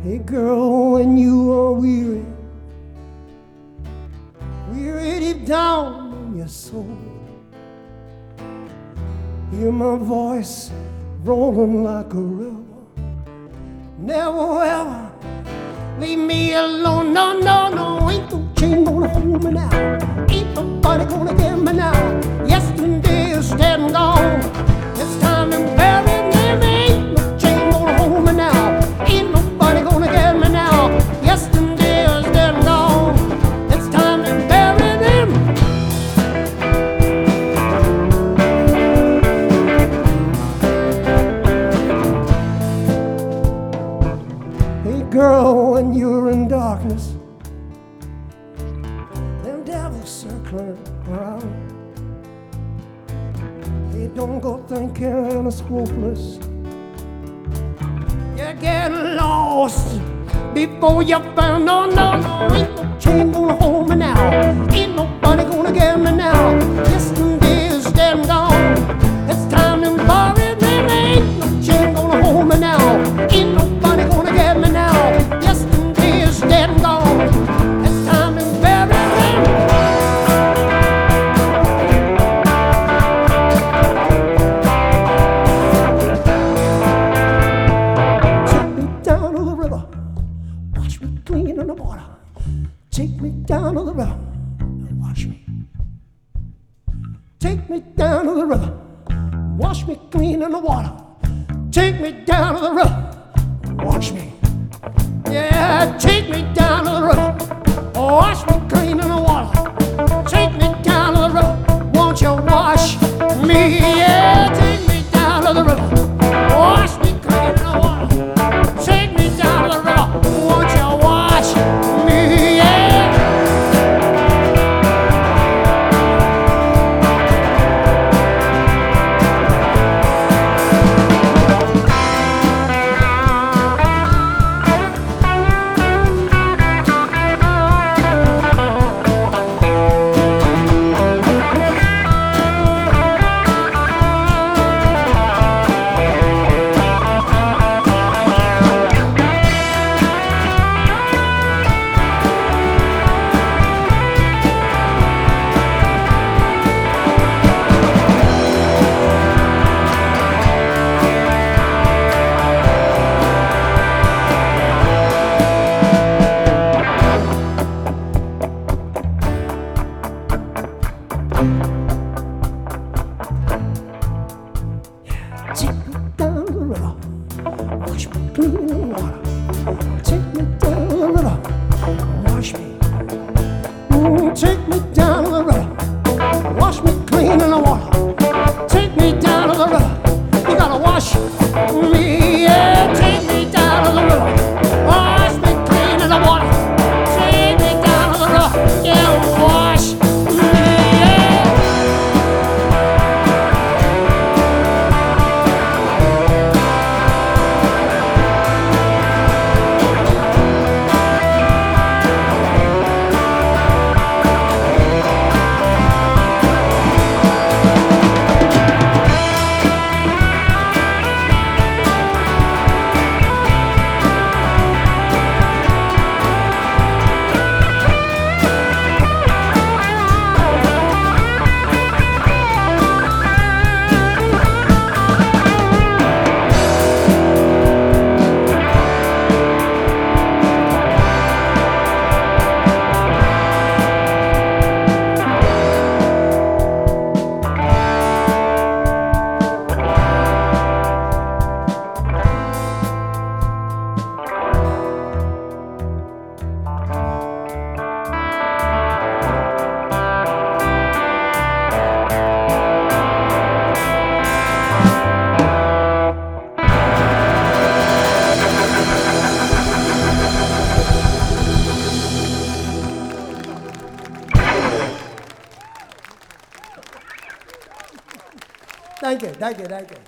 Hey girl, when you are weary, weary deep down in your soul, hear my voice rolling like a river. Never ever leave me alone. No, no, no, ain't no chain gonna hold me now. Ain't nobody gonna get me now. Yesterday is dead and gone. It's time to bury me. Ain't no chain gonna hold me now. Ain't nobody gonna get me now. Yesterday is dead and gone. It's time to bury them. Hey girl, when you're in darkness, them devils circling around. Hey, don't go thinking it's hopeless. You're getting lost before you found. No, no, no, ain't no chain gonna hold me now. Ain't nobody gonna get me now. Yesterday is dead and gone. It's time to bury me. Ain't no chain gonna hold me now. Ain't nobody gonna get me now. Yesterday is dead and gone. It's time to bury me. Clean in the water. Take me down to the river and wash me. Take me down to the river. Wash me clean in the water. Take me down to the river. Wash me. Yeah, take me down to the river. Wash me clean in the water. Take me down to the river. Won't you wash me? Yeah, take me down to the river. Wash me clean in the water. Take me down to the river. Won't you wash me? Yeah. Take me down to the river, wash me clean in the water. Take me down to the river, wash me. Take me down to the river, wash me clean in the water. Take me down to the river, you gotta wash me. Yeah, take me down to the river, wash me clean in the water. Take me down to the river, yeah, wash me. Thank you, thank you, thank you.